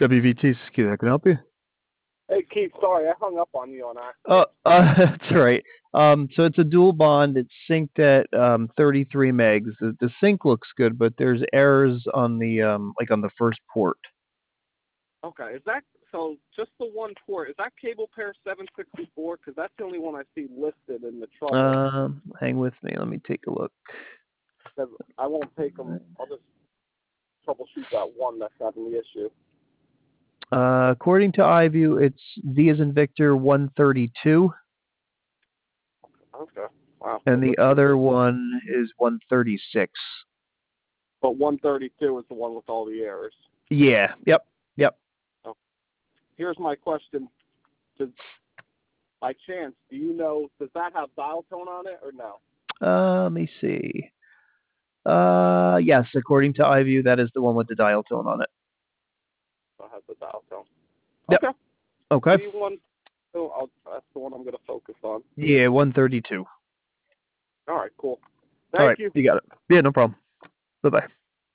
WVT security, I can help you. Hey, Keith, sorry, I hung up on you on Oh, accident. that's all right. So it's a dual bond. It's synced at 33 megs. The sync looks good, but there's errors on the like on the first port. Okay, is that so? Just the one port, is that cable pair 764? Because that's the only one I see listed in the trouble. Hang with me. Let me take a look. Because I won't take them. I'll just troubleshoot that one that's having the issue. According to iView, it's V as in Victor 132, Okay, wow. and the other one is 136. But 132 is the one with all the errors. Yeah. Yep. Yep. Oh. Here's my question. By chance, do you know, does that have dial tone on it or no? Let me see. Yes, according to iView, that is the one with the dial tone on it. So it has the dial tone. Yep. Okay. Okay. That's the one I'm going to focus on. Yeah, 132. All right, cool. All Thank right, you. you got it. Yeah, no problem. Bye-bye.